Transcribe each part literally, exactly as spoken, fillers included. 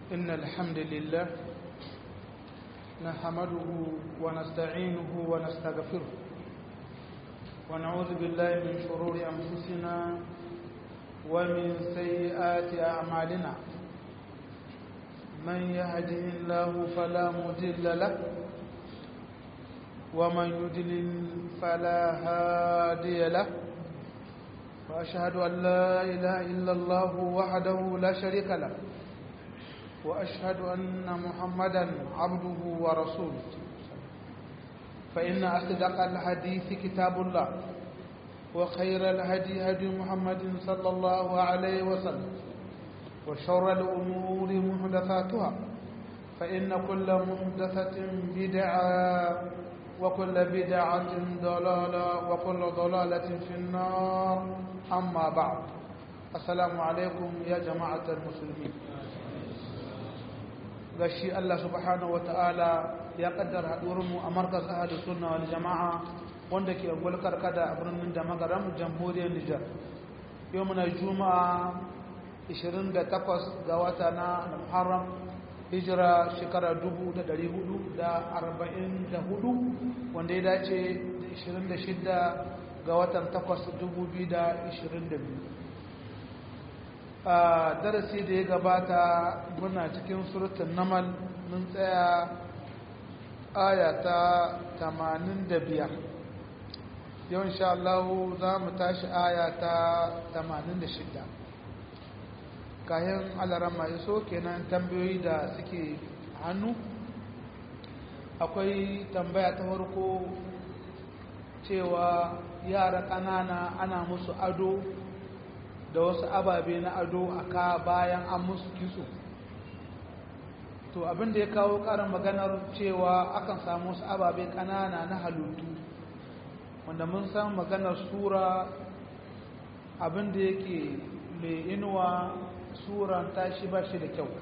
إن الحمد لله نحمده ونستعينه ونستغفره ونعوذ بالله من شرور أنفسنا ومن سيئات أعمالنا من يهده الله فلا مضل له ومن يضلل فلا هادي له وأشهد أن لا إله إلا الله وحده لا شريك له وأشهد أن محمدا عبده ورسوله فإن أصدق الحديث كتاب الله وخير الهدي هدي محمد صلى الله عليه وسلم وشر الأمور محدثاتها فإن كل محدثة بدعة وكل بدعة ضلالة وكل ضلالة في النار أما بعد السلام عليكم يا جماعة المسلمين gashi Allah subhanahu wataala ya kaddara haɗuwarmu a markaz ahlus sunna wal jamaa wanda ke gulkar kada a birnin da magaram jamhuriyar Nijar yau muna juma'a ishirin da takwas ga wata na Muharram hijira shekara dubu da ɗari hudu da arba'in da hudu wanda ya dace da ishirin da shida ga watan takwas dubu biyu da ishirin da biyu a darasi da ya gabata muna cikin surutun namal mun tsaya aya ta tamanin da biyar yau insha Allah za mu tashi aya ta tamanin da shida kayan alarama iso kenan tambayoyi da suke hannu akwai tambaya ta farko cewa yara ƙanana ana musu ado da wasu ababe na ado a ka bayan an musu kitso to abin da ya kawo karin maganar cewa akan samu wasu ababe kanana na halittu wanda mun san maganar sura abin da yake mai inuwa suran tashi ba shi da kyau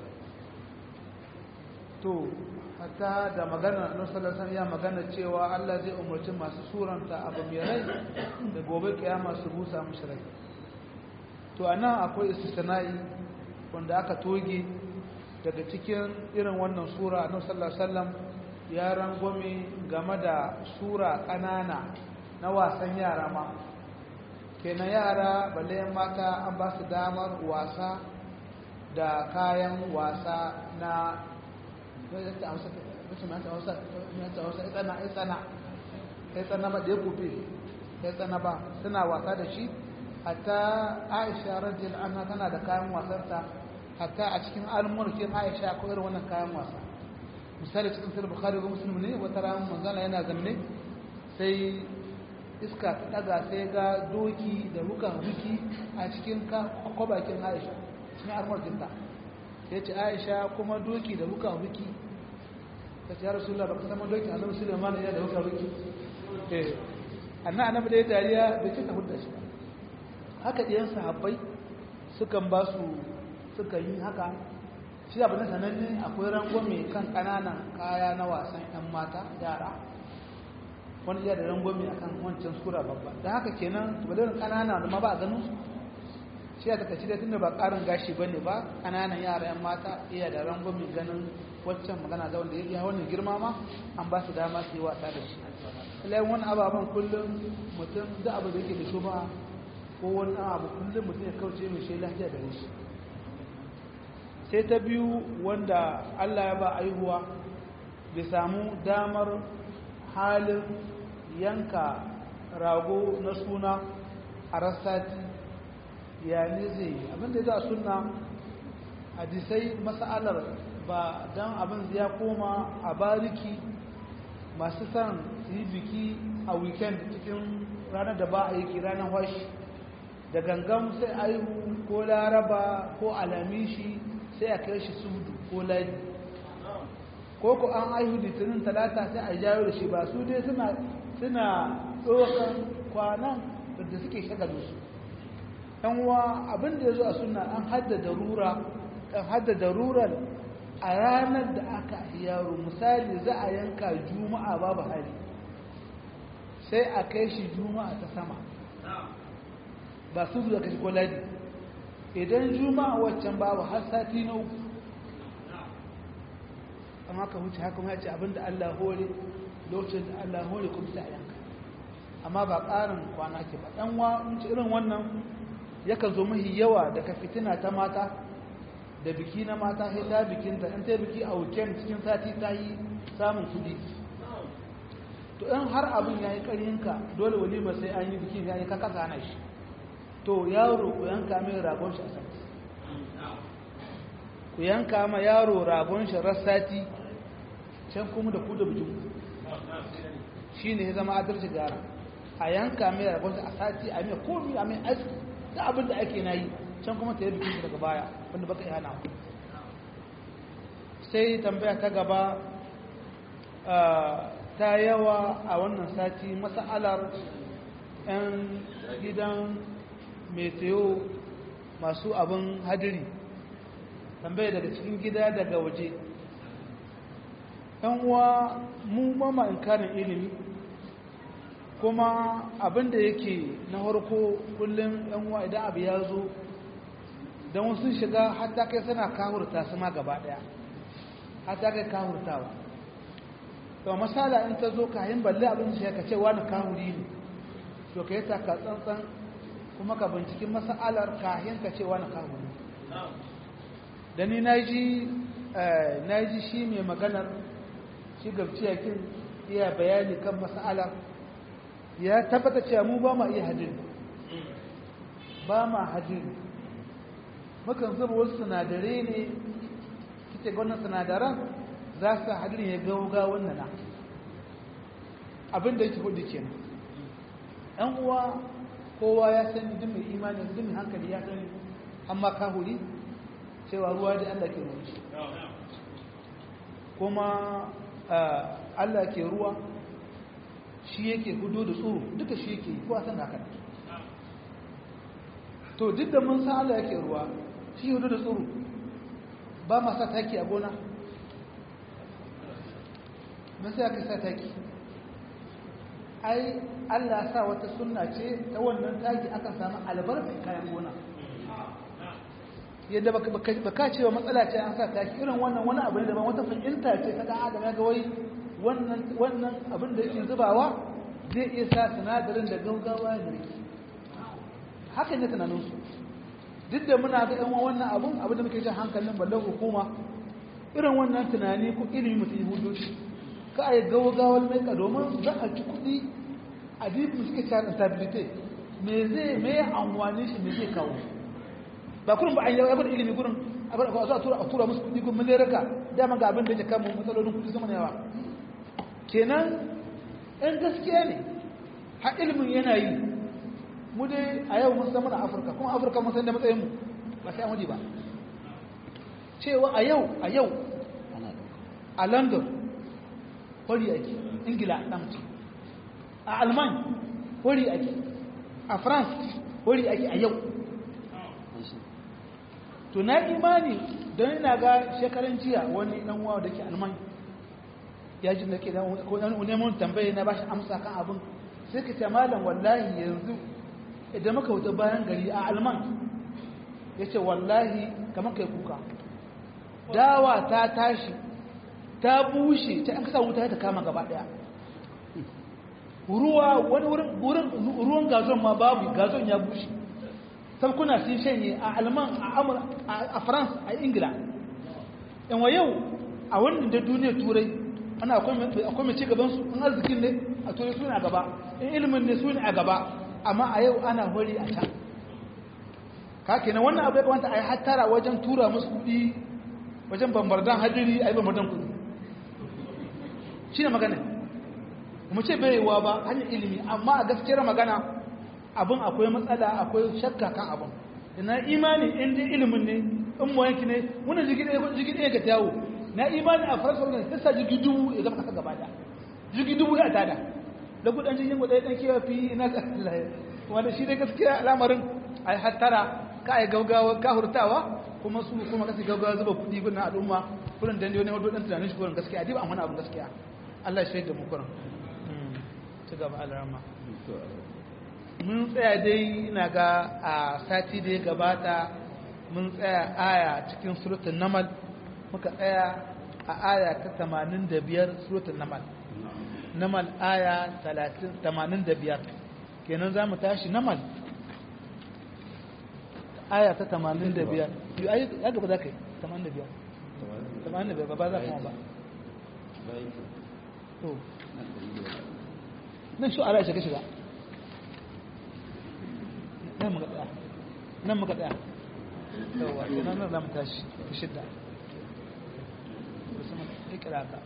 to hatta da maganar nasarar ya magana cewa Allah zai umarci masu suranta abu mai rai da gobe kiyama su busa mashi rai to anan akwai istisna'i wanda aka toge daga cikin irin wannan sura annabi sallallahu alaihi wasallam ya rangwame game da sura kanana na wasan yara ma kenan yara balle mata an ba su damar wasa da kayan wasa na yadda amsa mutum ya tawasa ya tawasa itsana itsana itsana ba da kufi itsana ba suna wasa da shi hatta Aisha radiyallahu anha tana da kayan wasarta hatta a cikin al-mulkin Aisha akwai irin wannan kayan wasa misali cikin sahih Bukhari da Muslim ne wata ran manzala yana zanne sai iska ta daga sai ga doki da rukan ruki a cikin kwabakin Aisha cikin al-mulkin ta sai ce Aisha kuma doki da rukan ruki ta ce ya Rasulullah baka san doki Annabi Sulaiman yana da rukan ruki eh annabi da dariya bai ce ta hudda shi haka ɗiyan sahabbai sukan ba su suka yi haka shi abu na sananne akwai rangwame kan ƙananan kaya na wasan 'yan mata yara wani iya da rangwame a kan wancan sura babba da haka kenan wadda ƙanana da ma ba a ganin su shi ya takaci da tunda ba ƙarin gashi ba ne ba ƙananan yara 'yan mata iya da rangwame ganin waccan magana da wanda ya iya wannan girma ma an ba su dama su yi wasa da shi ilayen wani ababen kullum mutum da abu da yake da shuba ko wani abu kullum mutum ya kauce mai shi lafiya da shi sai ta biyu wanda Allah ya ba aihuwa bai samu damar halin yanka rago na suna a rassati ya ne zai yi abinda ya za suna hadisai mas'alar ba don abin ya koma a bariki masu san su yi biki a weekend cikin ranar da ba a yi ranar washi da gangan sai aihu ko laraba ko alamishi sai a kai shi sudu ko ladi ko ku an aihu litinin talata sai a jawo da shi ba su dai suna suna tsokan kwanan da suke shagalu su ɗan uwa abinda ya zo a suna an haddada rura kan haddada rurar a ranar da aka yaro misali za a yanka juma'a babu hali sai a kai shi juma'a ta sama ba su zuwa kashi ko ladi idan juma'a waccan babu har sati na uku amma ka wuce haka ya ce abinda Allah hore lokacin da Allah hore kuma sai a yanka amma ba ƙarin kwana ke ba ɗan wa irin wannan yakan zo mahi yawa daga fitina ta mata da biki na mata sai ta bikinta in ta biki a weekend cikin sati ta yi samun kuɗi to in har abin ya yi ƙaryinka dole walima sai an yi biki ya yi ka kasa hana shi to yaro ku yanka mai ragon shi a sati ku yanka ma yaro ragon shi rassati can kuma da ku da bijin shi ne ya zama adalci gara a yanka mai ragon shi a sati a mai komi a mai aski da abin da ake na yi can kuma ta yi bikin shi daga baya wanda baka yi hana sai tambaya ta gaba ta yawa a wannan sati mas'alar 'yan gidan meteo masu abin hadiri tambaya daga cikin gida daga waje yan uwa mu mama inkarin ilimi kuma abinda yake na harko kullum yan uwa idan abu ya zo don wasu shiga hatta kai suna kahurta su ma gaba daya hatta kai kahurtawa to masala in ta zo kayan balle abin shi ka ce wani kahuri ne to ka yi taka tsantsan kuma ka binciken mas'alar kayan ka ce wani kahuri da ni na ji shi mai maganar shi gabciyakin iya bayani kan mas'alar ya tabbata cewa mu ba ma iya hajjin ba ma hajjin mukan zuba wasu sinadarai ne kike gwanan sinadaran za su hadirin ya gauga wannan na abinda yake hudu kenan ɗan uwa kowa ya sani duk mai imani duk mai hankali ya sani amma kahuri cewa ruwa da Allah ke ruwa kuma Allah ke ruwa shi yake hudu da tsoro duka shi yake kowa san haka to duk da mun san Allah yake ruwa shi hudu da tsoro ba ma sa taki a gona mun sai aka sa taki ai Allah sa wata sunna ce ta wannan taki aka samu albarkar kayan gona yadda baka cewa matsala ce an sa taki irin wannan wani abu ne daban wata fahimta ce ta dan adam ya ga wai wannan wannan abin da yake zubawa zai iya sa sinadarin da gaugawa ne haka ne tunanin su duk da muna ga yan wannan abun abin da muke jin hankalin ballan hukuma irin wannan tunani ko ilimi mutum hudu ka ai gaugawar mai ka domin za a ci kuɗi a dibin suke cewa stability me zai me amfani shi me zai kawo ba kurin ba an yi abin ilimi gurin abin da a tura a tura musu kudi gun miliyarka dama ga abin da yake kama matsalolin kudi sama yawa kenan in gaskiya ne har ilimin yana yi mu dai a yau mun zama na afirka kuma afirka mun san da matsayin mu ba sai an waje ba cewa a yau a yau a london wari ake ingila dan mutum a alman wari ake a france wari ake a yau to na imani don ina ga shekaran jiya wani dan uwa da ke alman ya ji da ke da ko dan neman tambaye na bashi amsa kan abin sai ka ce malam wallahi yanzu idan muka wuta bayan gari a alman yace wallahi kamar kai kuka dawa ta tashi ta bushe ta an kasa wuta ta kama gaba daya ruwa wani wurin ruwan gazon ma babu gazon ya bushe kuna sun shanye a alman a france a ingila yan wa yau a wannan da duniya turai ana akwai mai ci gabansu an arzikin ne a turai su ne a gaba in ilimin ne su ne a gaba amma a yau ana hori a can kake na wannan abu ya kamata a yi hattara wajen tura musu kudi wajen bambardan hadiri a yi bambardan kudi shi ne magana mu ce bai yiwuwa ba hanyar ilimi amma a gaskiyar magana abin akwai matsala akwai shakka kan abin ina imani in dai ilimin ne in mu yanki ne wannan jigi ɗaya jigi ɗaya ga tawo na imani a faransa wannan sai sa jigi dubu ya zama kasa gaba da jigi dubu ya tada da gudan jigin gudan dan kiwa fi ina Allah wanda shi dai gaskiya al'amarin ai hattara ka ai gaugawa ka hurtawa kuma su kuma kasi gaugawa zuba kudi gudun al'umma kullun dan ne wato dan tunanin shi kullun gaskiya diba amma abin gaskiya Allah ya shaida mu kullun ci gaba al'amma mun tsaya dai ina ga a sati da ya gabata mun tsaya aya cikin suratul namal muka tsaya a aya ta tamanin da biyar suratul namal namal aya tamanin da biyar kenan za mu tashi namal aya ta tamanin da biyar ya gaba za ka yi tamanin da biyar tamanin da biyar ba ba za kuma ba to nan shi ala shiga shiga nan muka tsaya nan muka tsaya yawa kenan nan za mu tashi ta shidda musamman ikira ka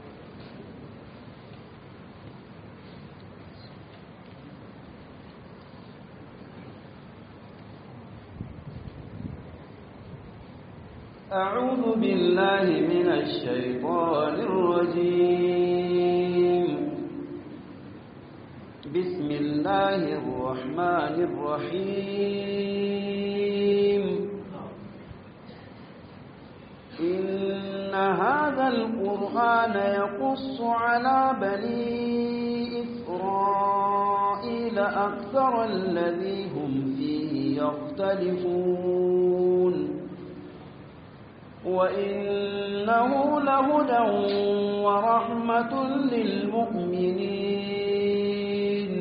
أعوذ بالله من الشيطان الرجيم بسم الله الرحمن الرحيم إن هذا القرآن يقص على بني إسرائيل أكثر الذي هم فيه يختلفون وإنه لهدى ورحمة للمؤمنين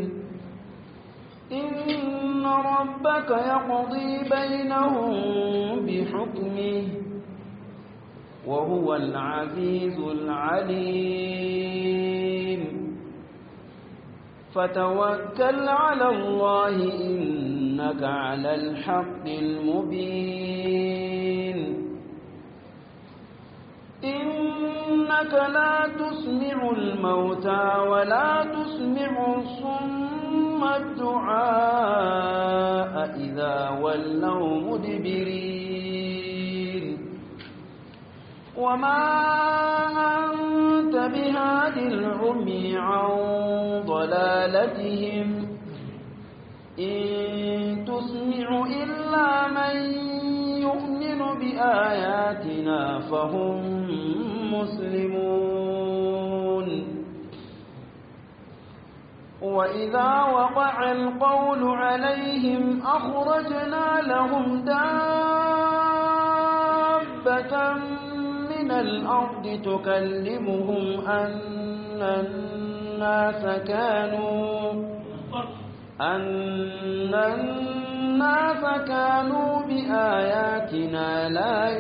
إن ربك يقضي بينهم بحكمه وهو العزيز العليم فتوكل على الله إنك على الحق المبين إنك لا تسمع الموتى ولا تسمع الصم الدعاء إذا ولوا مدبرين وما أنت بهاد العمي عن ضلالتهم إن تسمع إلا من يؤمن بآياتنا فهم مسلمون وإذا وقع القول عليهم أخرجنا لهم دابة من الأرض تكلمهم أن الناس كانوا أن الناس كانوا بآياتنا لا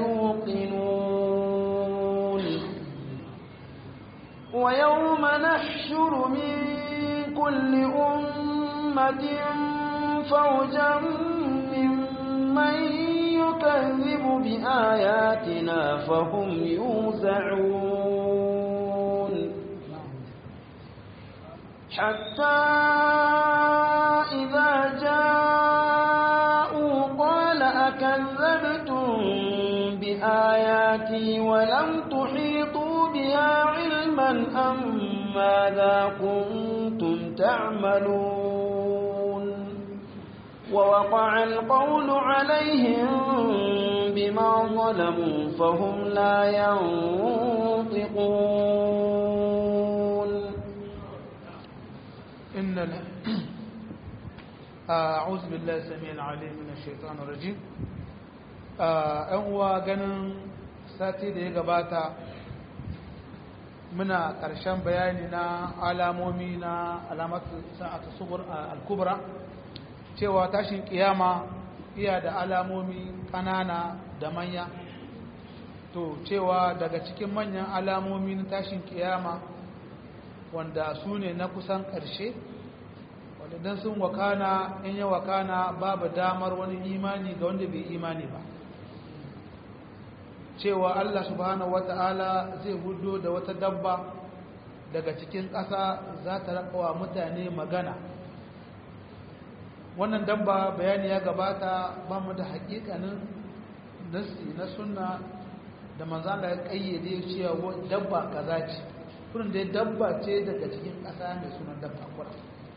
يوقنون ويوم نحشر من كل أمة فوجا ممن يكذب بآياتنا فهم يوزعون حتى إذا جاءوا قال أكذبتم بآياتي ولم تحيطوا بها علما أم ماذا كنتم تعملون ووقع القول عليهم بما ظلموا فهم لا ينطقون إن أعوذ بالله السميع العليم من الشيطان الرجيم أن uwa ganin sati da ya gabata muna ƙarshen bayani na alamomi na alamatu sa'atu subur al-kubra cewa tashin kiyama iya da alamomi ƙanana da manya to cewa daga cikin manyan alamomi na tashin kiyama wanda su ne na kusan ƙarshe wanda don sun wakana in ya wakana babu damar wani imani ga wanda bai imani ba cewa Allah subhanahu wata'ala zai hudo da wata dabba daga cikin ƙasa za ta raƙawa mutane magana wannan dabba bayani ya gabata ba mu da haƙiƙanin nasi na sunna da manzala ya ƙayyade cewa dabba kaza ce kurin da dabba ce daga cikin ƙasa mai sunan dabba kura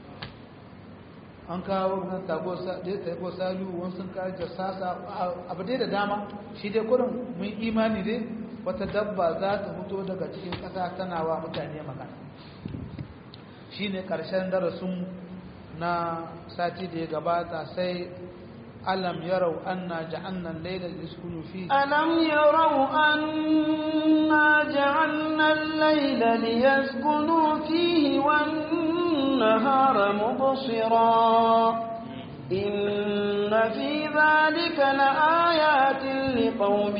an kawo kan tago salu wani sun kawo jasasa abu dai da dama shi dai kurin mun imani dai wata dabba za ta fito daga cikin ƙasa tana wa mutane magana shi ne ƙarshen darasin na sati da ya gabata sai ألم يروا أنا جعلنا الليل ليسكنوا فيه ألم يروا أنا جعلنا ليسكنوا فيه والنهار مبصرا إن في ذلك لآيات لقوم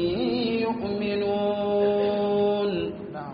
يؤمنون. نعم.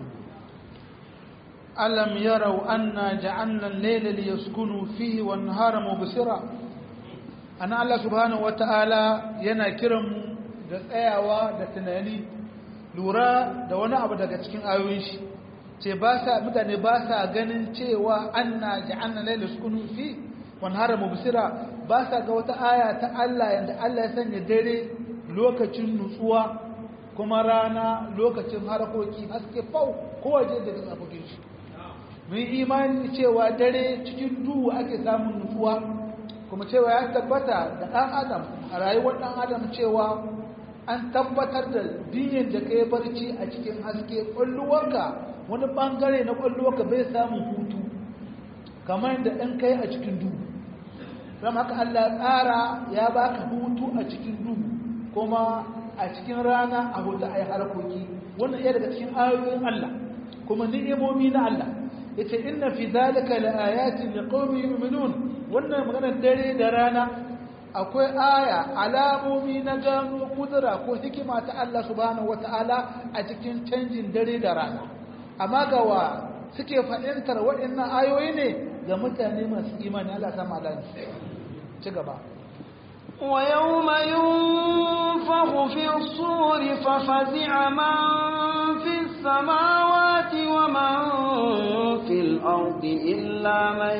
ألم يروا أنا جعلنا الليل ليسكنوا فيه والنهار مبصرا. أنا الله سبحانه وتعالى yana kiranmu da tsayawa da tunani lura da wani abu daga cikin ayoyin shi ce ba sa mutane ba sa ganin cewa anna ja'alna layla sukunu fi wan hara mubsira ba sa ga wata aya ta Allah yanda Allah ya sanya dare lokacin nutsuwa kuma rana lokacin harakoki haske fau kowace da tsafokin shi mun imani cewa dare cikin duhu ake samun nutsuwa kuma cewa ya tabbata da ɗan adam a rayuwar ɗan adam cewa an tabbatar da dinyar da kai barci a cikin haske ƙwalluwarka wani ɓangare na ƙwalluwarka bai samun hutu kamar yadda ɗan kai a cikin duhu don haka Allah tsara ya baka hutu a cikin duhu kuma a cikin rana a hutu a yi harkoki wannan iya daga cikin ayoyin Allah kuma ni'imomi na Allah yace inna fi zalika laayatin liqaumin yu'minun wannan maganar dare da rana akwai aya alamomi na gano kudura ko hikima ta Allah subhanahu wataala a cikin canjin dare da rana amma ga wa suke fahimtar waɗannan ayoyi ne ga mutane masu imani Allah ta malani ci gaba ويوم ينفخ في الصور ففزع من في السماوات ومن في الأرض إلا من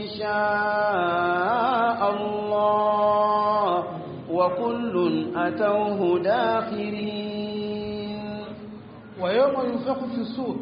شاء الله وكل أتوه داخرين. ويوم ينفخ في الصور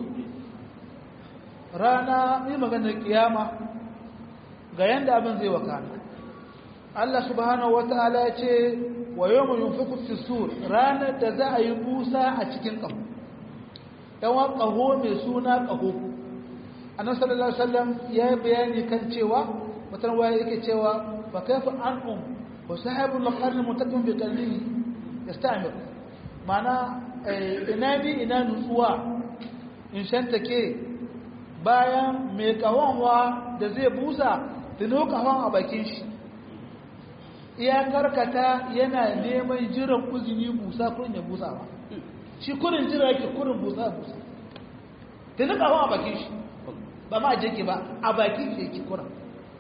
رانا مي maganar kiyama ga yanda abin zai wakana Allah subhanahu wataala ya ce wa yawma yunfiqu fi sur ranar da za a yi busa a cikin ƙaho dan wa ƙaho mai suna ƙaho annabi sallallahu alaihi wasallam ya yi bayani kan cewa mutan waye yake cewa fa kaifa an'um wa sahibul qarn mutakim bi qalbihi yasta'mir mana ina ni ina nutsuwa in shanta ke bayan mai ƙahonwa da zai busa tuno ƙahon a bakin shi iya karkata yana neman jiran uzini busa kurin ya busa ba shi kurin jira yake kurin busa busa ta nika a bakin shi ba ma jeke ba a bakin shi yake kurin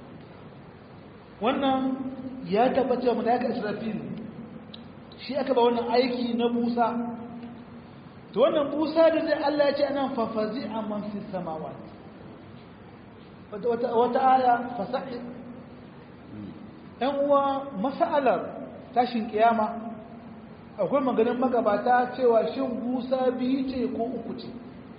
wannan ya tabbata mu da aka israfil shi aka ba wannan aiki na busa to wannan busa da zai Allah ya ce anan fafazi amman fi samawati wata wata aya fasa'i ‘yan uwa masa'alar tashin kiyama akwai maganin magabata cewa shin busa biyu ce ko uku ce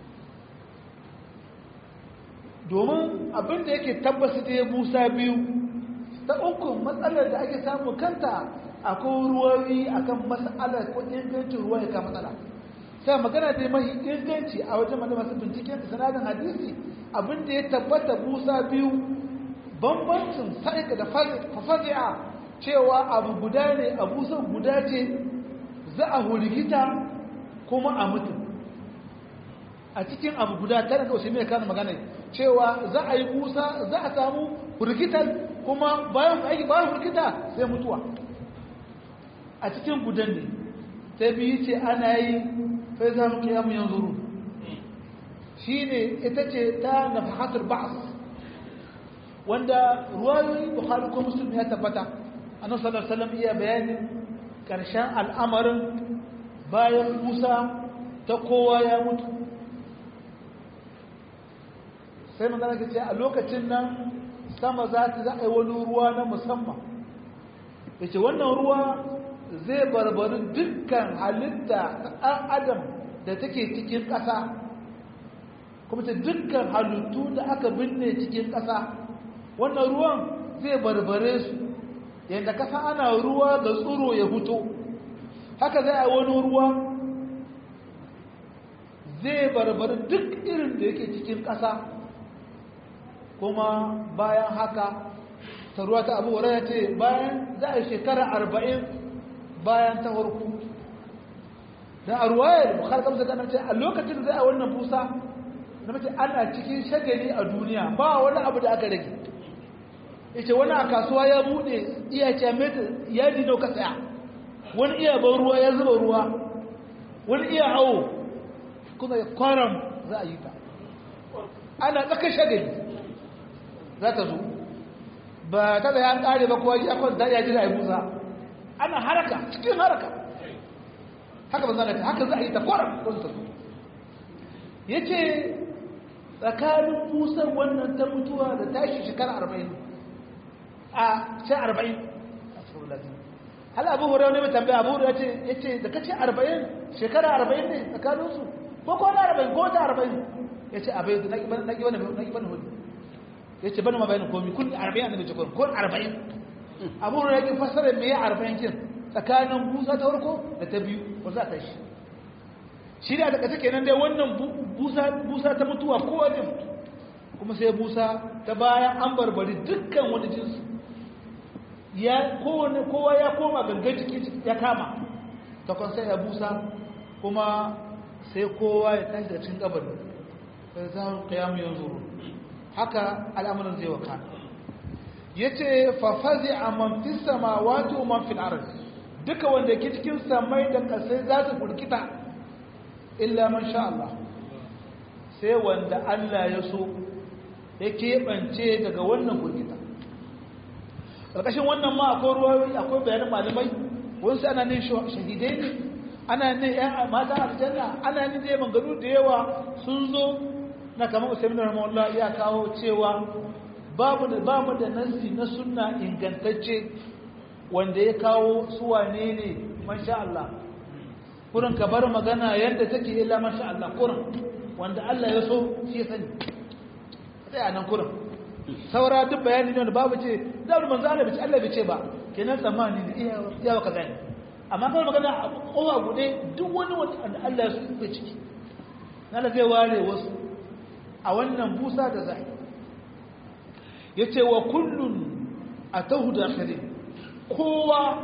domin abinda yake tabbasa da busa biyu ta uku matsalar da ake samu kanta akwai ruwawi akan mas'alar ko ingancin ruwa ya ka matsala sai magana da mai inganci a wajen masu binciken da sanadin hadisi abinda ya tabbata busa biyu bambancin sa'ika da fafazi'a cewa abu guda ne abu san guda ce za a hulgita kuma a mutum a cikin abu guda tare da wasu mai kanin magana cewa za a yi busa za a samu hulgitar kuma bayan aiki bayan hulgita sai mutuwa a cikin gudan ne ta biyu ce ana yi sai za mu kiyamu yanzu shi ne ita ce ta nafahatul ba'as wanda ruwayoyi bukhari ko muslim ya tabbata annabi sallallahu alaihi wasallam iya bayanin karshen al'amarin bayan Musa ta kowa ya mutu sai magana ce a lokacin nan sama za ta za a yi wani ruwa na musamman yace wannan ruwa zai barbari dukkan halitta ta ɗan adam da take cikin ƙasa kuma ta dukkan halittu da aka binne cikin ƙasa wannan ruwan zai barbare su yadda kasa ana ruwa ga tsuro ya huto haka zai a wani ruwa zai barbare duk irin da yake cikin ƙasa kuma bayan haka ta ruwa ta abu ya ce bayan za a shekara arba'in bayan ta harku don a ruwayar bukar kamsa ganar ce a lokacin da zai a wannan busa na mace ana cikin shagali a duniya ba wani abu da aka rage yace wani a kasuwa ya bude iya ce meta ya dino ka tsaya wani iya ban ruwa ya zuba ruwa wani iya hawo kuma ya kwaram za a yi ta ana tsaka shagali za ta zo ba ta da ya kare ba kowa ya kwanta ya jira ya busa ana haraka cikin haraka haka ba za ta haka za a yi ta kwaram don ta zo yace tsakanin busar wannan ta mutuwa da tashi shekara arba'in a ce arba'in hal abu hurairah ne mai tambaya abu hurairah ce yace da kace arba'in shekara arba'in ne tsakanin su ko ko na arba'in ko ta arba'in yace abai na ki na ki wannan na ki wannan hudu yace bana ma bayanin komai kun arba'in annabi ce kun arba'in abu hurairah yake fassara me arba'in kin tsakanin busa ta farko da ta biyu ko za ta shi shi da daga take nan dai wannan busa busa ta mutuwa kowa ne kuma sai busa ta bayan an barbari dukkan wani jinsi ya kowane kowa ya koma gangan jiki ya kama ta kan sai ya busa kuma sai kowa ya tashi da cikin kabari sai za mu kiyamu yanzu haka al'amuran zai waka yace fa fazi'a man fis samawati wa man fil ard duka wanda ke cikin samai da kasai za su burkita illa man sha Allah sai wanda Allah ya so ya keɓance daga wannan burkita ƙarƙashin wannan ma akwai ruwayoyi akwai bayanan malamai wasu ana ne shahidai ne ana ne yan mata aljanna ana ne dai mangaru da yawa sun zo na kamar usaimin rahimahullah ya kawo cewa babu da babu da nasi na sunna ingantacce wanda ya kawo su wane ne masha Allah kurin ka bar magana yadda take illa masha Allah kurin wanda Allah ya so shi ya sani sai anan kurin saura duk bayani ne wanda babu ce da manzo Allah bai ce Allah bai ce ba kenan tsammani ne iya iya baka gani amma kawai magana a kowa gude duk wani wanda Allah ya so ya ciki na zai ware wasu a wannan busa da zai yace wa kullun atahu dakhirin kowa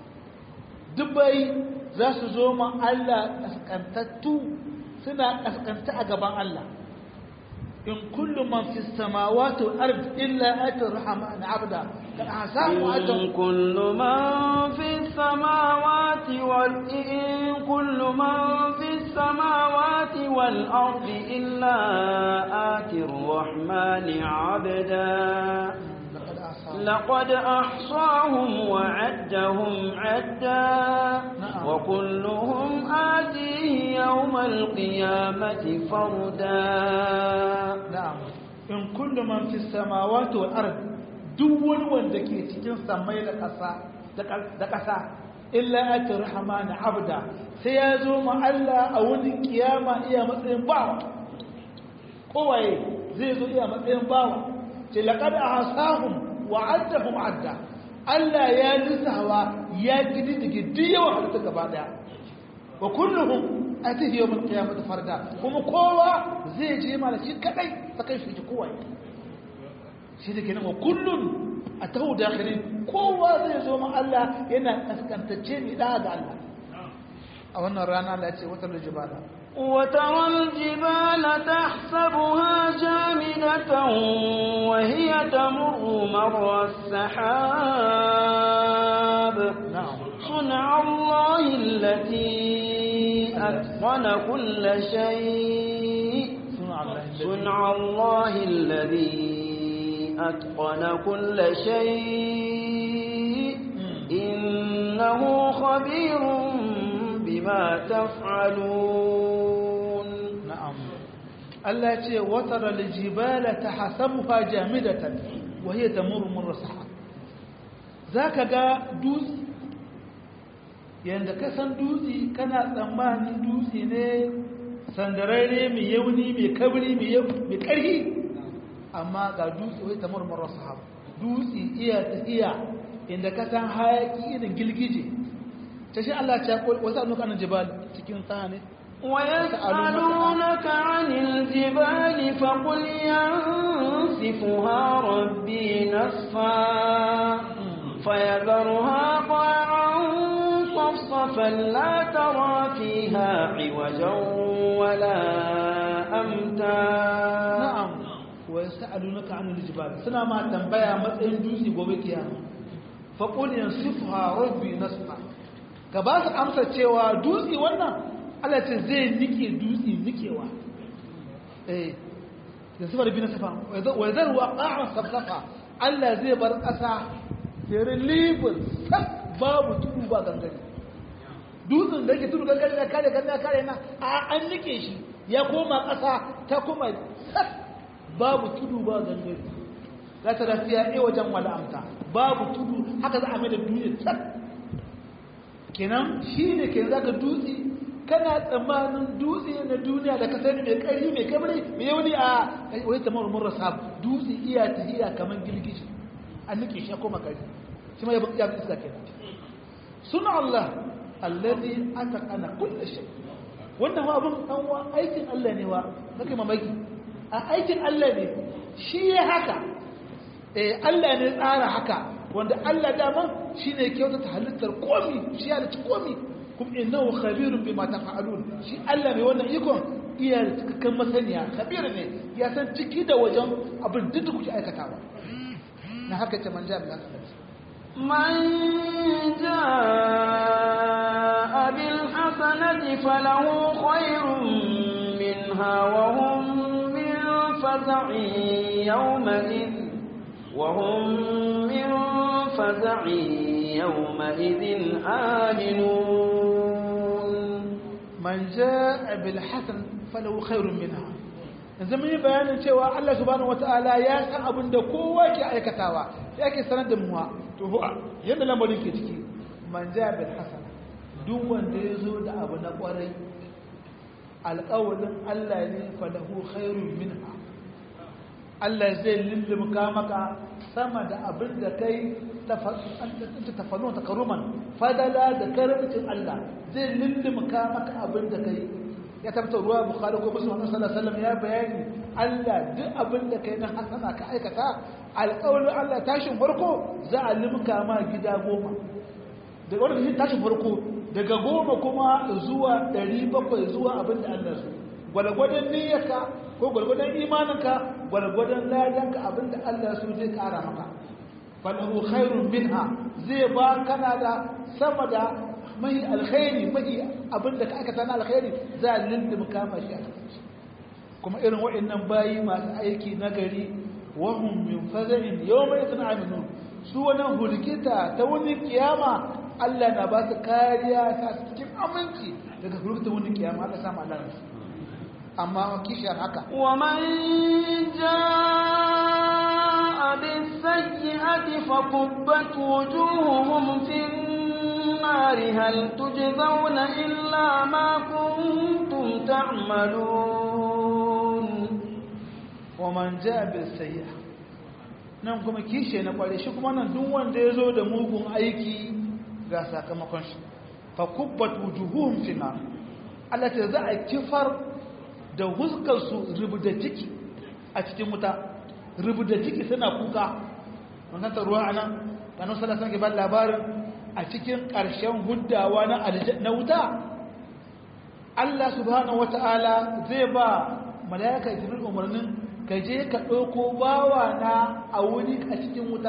dubai za su zo ma Allah kaskantattu suna kaskanta a gaban Allah in kullu man fi samawati wal ard illa ati rahman abda kan asamu in kullu man fi samawati wal in kullu man fi samawati wal ard illa ati rahman abda لقد أحصاهم وعدهم عدا وكلهم آتيه يوم القيامة فردا نعم إن كل من في السماوات والأرض دول وندكي تكين سمي لكسا إلا أتي الرحمن عبدا سيازوم ألا أول القيامة إيا مثل باو قوي زيزو إيا مثل باو لقد أحصاهم wa'addahum adda Allah ya lissawa ya gididdige duk yawan halitta gaba daya wa kulluhum atihi yawm al-qiyamati farda kuma kowa zai je malaki kadai sakai shi kowa shi da kenan wa kullun atahu dakhilin kowa zai zo ma Allah yana kaskantacce ne da ga Allah a wannan rana Allah ya ce wata jibala وترى الجبال تحسبها جامدة وهي تمر مر السحاب صنع الله التي أتقن كل شيء صنع الله الذي أتقن كل شيء إنه خبير بما تفعلون Allah ce watara aljibala tahasabuha jamidatan wa hiya tamurru marra sahab zaka ga dutse yanda ka san dutse kana tsammani dutse ne sandararre mai yauni mai kabri mai mai karhi amma ga dutse wai tamurru marra sahab dutse iya tafiya inda ka san hayaki irin gilgije tashi Allah ya ce wasa annuka aljibal cikin sahane ويسألونك عن الجبال فقل ينسفها ربي نسفا فيذرها قاعا صفصفا لا ترى فيها عوجا ولا والأمتار na'am wa yas'alunaka 'anil jibal suna ma tambaya matsayin dutse gobe kiyama fa qul yansifuha rabbi nasfa ka ba su amsa cewa dutse wannan Allah ce zai nike dutse nikewa eh yansifu rabbi nasfa wa yadharu waqa'a sabqa Allah zai bar kasa fere libur babu tudu ba gangare dutsen da yake tudu gangare na kare gangare kare na an nike shi ya koma kasa ta kuma babu tudu ba gangare za ta rafiya a wajen wala'amta babu tudu haka za a mai da duniya tsar kenan shi ne ke za ka dutse kana tsammanin dutse na duniya da ka sani mai ƙarfi mai kamari mai yauni a wani tamar murar sabu dutse iya ta iya kamar girgishi an nike shi ya koma ƙarfi shi ma ya fi iska kenan suna Allah allazi aka kana kulle shi wannan abin ɗanwa aikin Allah ne wa nake mamaki a aikin Allah ne shi ya haka eh Allah ne tsara haka wanda Allah dama shine kyautata halittar komi shi ya halitta komi kuma innahu khabirun bima tafa'alun shi Allah mai wannan ikon iya cikakken masaniya khabir ne ya san ciki da wajen abin duk kuke aikatawa na haka ta manja Allah من جاء بالحسنة فله خير منها وهم فزع يومئذ وهم من فزع يومئذ آمنون من جاء بالحسن فله خير منها yanzu mun yi bayanin cewa Allah subhanahu wataala ya san abin da kowa ke aikatawa yake sanar da muwa to yadda lamarin ke ciki man ja bil hasan duk wanda ya zo da abu na kwarai alƙawarin Allah ne falahu khairun minha Allah zai lullumka maka sama da abin da kai tafanu ta karuman fadala da karamcin Allah zai lullumka maka abin da kai ya tabbata ruwa bukhari ko muslim sallallahu alaihi wasallam ya bayani Allah duk abin da kai na hasana ka aikata alƙawarin Allah tashin farko za a limka ma gida goma daga wannan tashin farko daga goma kuma zuwa ɗari bakwai zuwa abin da Allah so gwalgwadon niyyarka ko gwalgwadon imaninka gwalgwadon ladanka abin da Allah so zai kara maka falahu khairun minha zai ba kana da sama da mai alkhairi mai abinda ka aikata na alkhairi za a lindin kama shi a cikin kuma irin waɗannan bayi masu aiki na gari wahum min faza'in yawma idhin aminun su wannan hulkita ta wani kiyama Allah na ba su kariya ta cikin aminci daga hulkita wani kiyama aka samu Allah ne amma kishiyar haka wa man jaa bis sayyi'ati fakubbat wujuhuhum fin النار هل تجزون إلا ما كنتم تعملون ومن جاء بالسيئة nan kuma kishe na kware shi kuma nan duk wanda ya zo da mugun aiki ga sakamakon shi fa kubbat wujuhum fina Allah ta za a kifar da huskar su rubuta ciki a cikin wuta rubuta ciki suna kuka wannan ta ruwa anan dan sallallahu alaihi wasallam ke ba labarin a cikin ƙarshen huddawa na wuta Allah subhanahu wata'ala zai ba mala'ika jibril umarnin ka je ka ɗauko bawa na a wuri a cikin wuta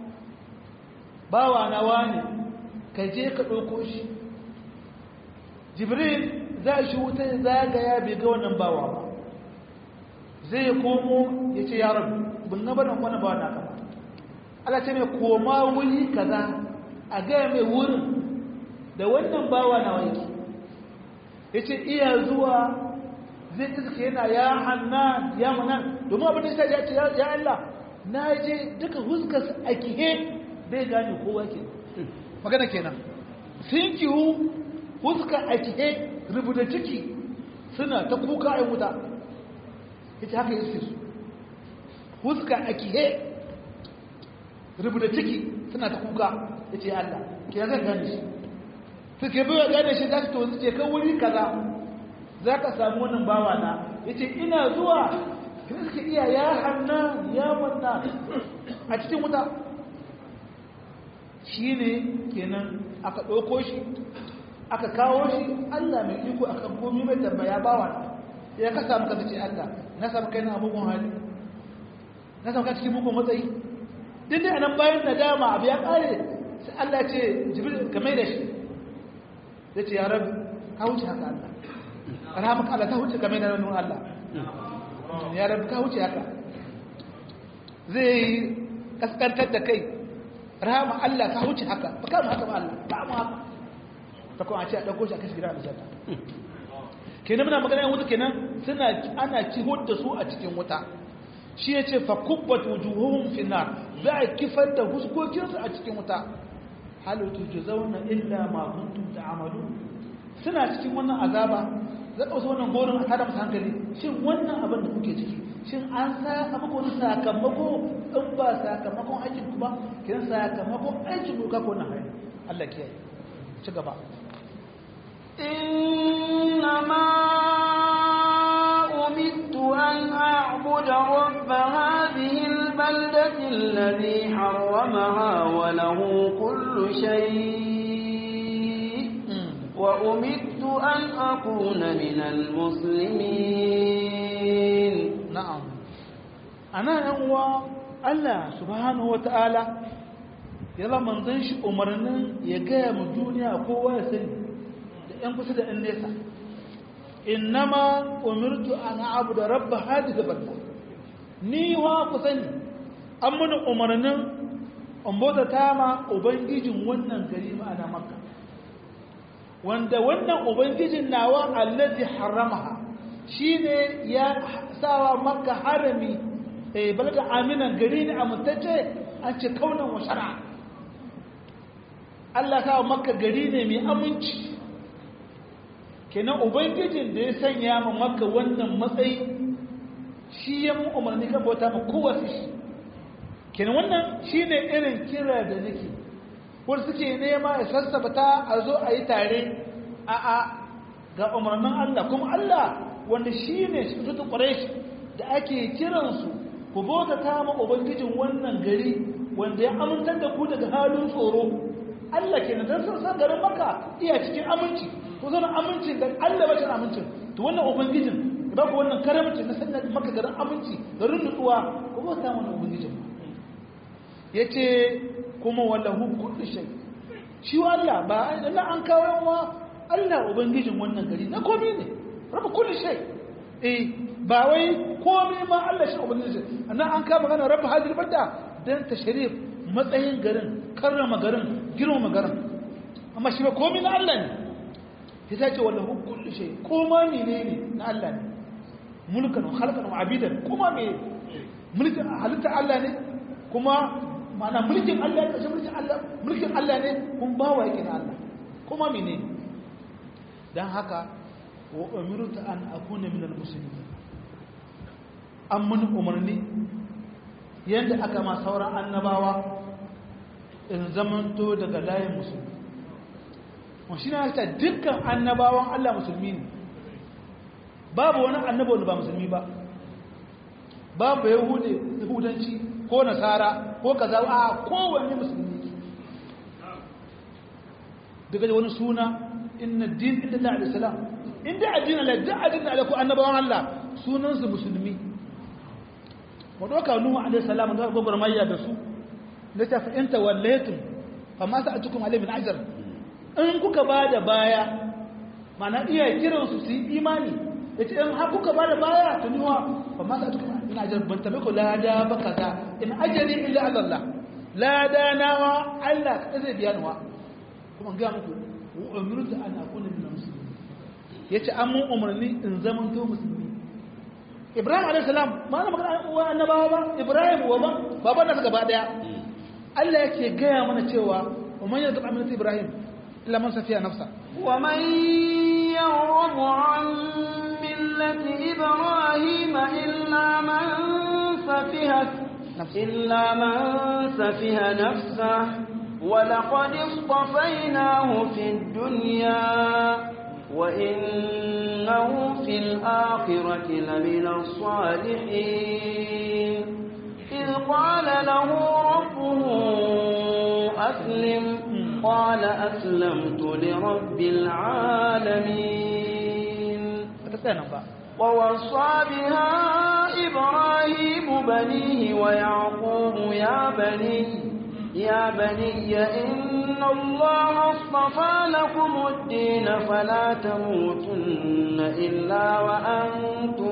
bawa na wani ka je ka ɗauko shi jibril za shi wuta zagaya bai ga wannan bawa ba zai komo ya ce ya rabu bin na barin wani bawa na kama Allah ce mai koma wuri kaza a gaya mai wurin da wannan bawa na wanki ya ce iya zuwa zai iska yana ya hannan ya manan domin abin da ya ce ya Allah na je duka huskas a kihe bai gane kowa ke magana kenan sun kihu huska a kihe rubuta ciki suna ta kuka a wuta ita haka yi su huska a kihe rubuta ciki suna ta kuka ya ce Allah ke zan gane shi suke bai gane shi za su to suke kan wuri kaza za ka samu wannan bawa na ya ce ina zuwa kuma suke iya ya hanna ya manna a cikin wuta shi ne kenan aka ɗauko shi aka kawo shi Allah mai iko aka komi mai tambaya bawa na ya ka samu ka ce Allah na samu kai na abubuwan hali na samu ka cikin mugun matsayi duk da anan bayan nadama abu ya kare sai Allah ce jibril ka mai da shi ya ce ya rabu ka wuce haka Allah rahamaka Allah ta wuce ka mai da nan Allah ya rabu ka wuce haka zai kaskantar da kai rahama Allah ka wuce haka ba kama haka ba Allah ba mu haka ta kuma a ce a ɗauko shi a kashi gida a aljanna kenan muna magana yan wuta kenan suna ana cihon da su a cikin wuta shi ya ce fa kubbat wujuhuhum fi nar za a kifar da huskokinsu a cikin wuta hal tujzauna illa ma kuntum ta'malun suna cikin wannan azaba za ka wasu wannan gorin a tada musu hankali shin wannan abin da kuke ciki shin an sa muku wani sakamako in ba sakamakon aikin ku ba kiran sakamakon aikin ku ka kona hari Allah kiyaye ci gaba إنما أمرت أن أعبد رب هذه البلدة الذي حرمها وله كل شيء وأمرت أن أكون من المسلمين. نعم أنا هو الله سبحانه وتعالى يلا من ذنش أمرنا يجاه من الدنيا قوة سنة ‘yan kusa da ‘yan nesa, innama umirtu an abu da rabba hadi da barba, ni wa ku sani, an muni umarnin ambota ta ma Ubangijin wannan gari ma'ana Makka, wanda wannan Ubangijin nawa allazi haramaha shi ne ya sawa Makka harami, e, balga aminan gari ne amintacce an ce kaunan wa shara'a. Allah sawa Makka gari ne mai aminci. Kenan ubangijin da ya sanya ma maka wannan matsayi shi ya mu umarni kan bauta ma kowace shi kenan wannan shine irin kira da nake wanda suke nema ya sassabata a zo a yi tare a a ga umarnin Allah kuma Allah wanda shine shi tutu Quraysh da ake kiransu ku bauta ta ma ubangijin wannan gari wanda ya amintar da ku daga halin tsoro Allah kenan dan sun san garin Makka iya cikin aminci to zan amincin da Allah ba shi amincin to wannan ubangijin ba ku wannan karamci na sanin Makka garin aminci garin nutsuwa ko ba ta wannan ubangijin yace kuma wallahu kullu shay shi Allah ba dan an kawo wa Allah ubangijin wannan gari na komai ne rabu kullu shay eh ba wai komai ma Allah shi ubangijin annan an kawo magana rabu hadil badda dan tashrif matsayin garin karrama garin girmama garin amma shi ba komai na Allah ne sai ta ce wallahu kullu shay koma menene na Allah ne mulkan wa khalqan wa abidan kuma me mulkin halitta Allah ne kuma ma'ana mulkin Allah ne mulkin Allah mulkin Allah ne kun bawa yake na Allah kuma menene dan haka wa umirtu an akuna minal muslimin amman umarni yanda aka ma sauran annabawa in zamanto daga layin musulmi shi na ta dukkan annabawan Allah musulmi ne babu wani annaba wanda ba musulmi ba babu yahudi yahudanci ko nasara ko kaza a kowanne musulmi ne daga wani suna inna din inda Allah alaihi salam inda addinin Allah da addinin Allah ko annabawan Allah sunan su musulmi mu doka nuhu alaihi salam da gogormayya da su da ta fa anta wallaytum fa ma sa'atukum alaihi min ajr in kuka bada baya mana iya kiran su su yi imani yace in har kuka bada baya to niwa fa ma sa'atukum min ajr ban tabe ko lada ba kaza in ajri illa ala Allah lada nawa Allah zai biya nawa kuma ga muku umirtu an akuna min muslimin yace an mun umarni in zaman to musulmi Ibrahim alayhi salam ma na magana uwa annabawa ba Ibrahim wa ba baban da gaba daya Allah yake gaya mana cewa umman yadda aminatu Ibrahim illa man safiya nafsa wa man yawdu an millati Ibrahim illa man safiha illa man safiha nafsa wa laqad istafaynahu fid dunya wa innahu fil akhirati lamina as-salihin إذ قال له ربه أسلم قال أسلمت لرب العالمين ووصى بها إبراهيم بنيه ويعقوب يا بني يا بني إن الله اصطفى لكم الدين فلا تموتن إلا وأنتم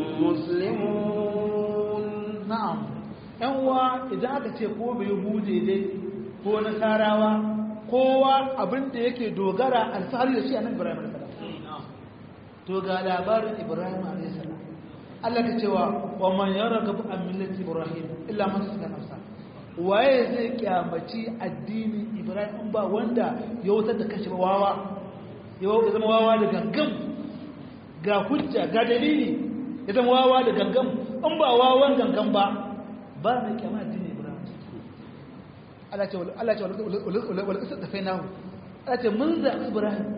مسلمون. نعم yanwa idan aka ce ko bai hude dai ko nasarawa kowa abin da yake dogara alfahari da shi a nan Ibrahim alayhi salam to ga labarin Ibrahim alayhi salam Allah ta cewa wa man yarghabu an millati Ibrahim illa man safiha nafsa waye zai kyamaci addinin Ibrahim ba wanda ya wutar da kashi ba wawa ya zama wawa da gangan ga hujja ga dalili ya zama wawa da gangan in ba wawan gangan ba ba mai kyama addinin Ibrahim Allah ce Allah ce wal qisat tafainahu Allah ce mun zaɓi Ibrahim